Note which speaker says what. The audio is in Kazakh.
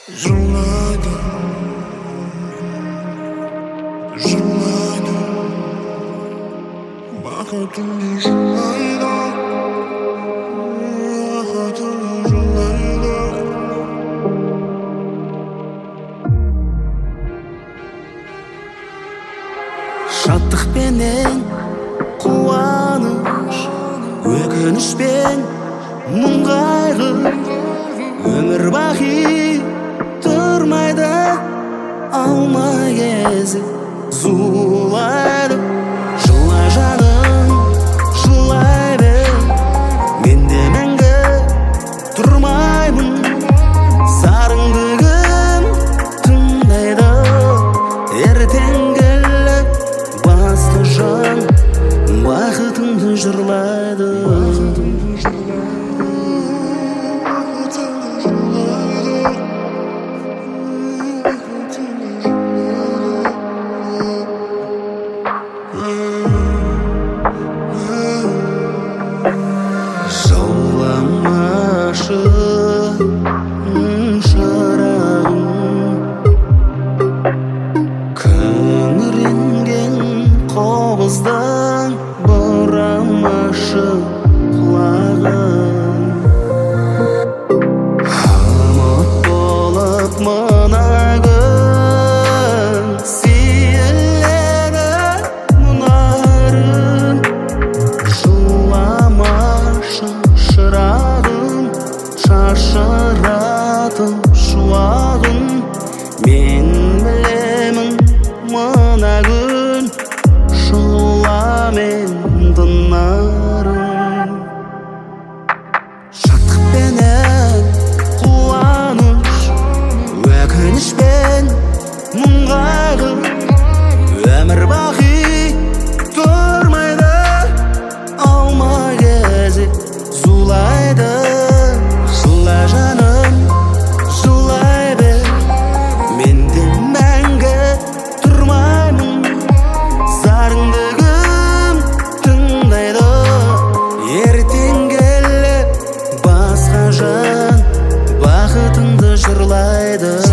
Speaker 1: Жырлайды, жырлайды, бақытымды жырлайды, бақытымды жырлайды.
Speaker 2: Шаттықпенен қуаныш, өкінішпен мұң-қайғы, өмір бақи тұрмайды, алмай кезіп зулайды. Жылай жаным, жылай бер, мен де мәңгі тұрмаймын, сарыңдығым тыңдайды. Ертең келіп басқа жан бақытыңды жырлайды. Жауламашы шырағым, күңіренген қобыздан бұрамашы құлағын. Ұмыт болып мына күн сейіледі мұнарым. Жыламашы шырағым, шашыратын шуағын. Мен білемін мына күн жыламен тынарын. Шаттықпенен қуаныш, өкінішпен мұң-қайғы, өмір бақи тұрмайды, алмай кезіп зулайды. Жыла жаным, жылай бер, мен де мәңгі тұрмаймын, сарыңдығым тыңдайды. Ертең келіп басқа жан бақытыңды жырлайды.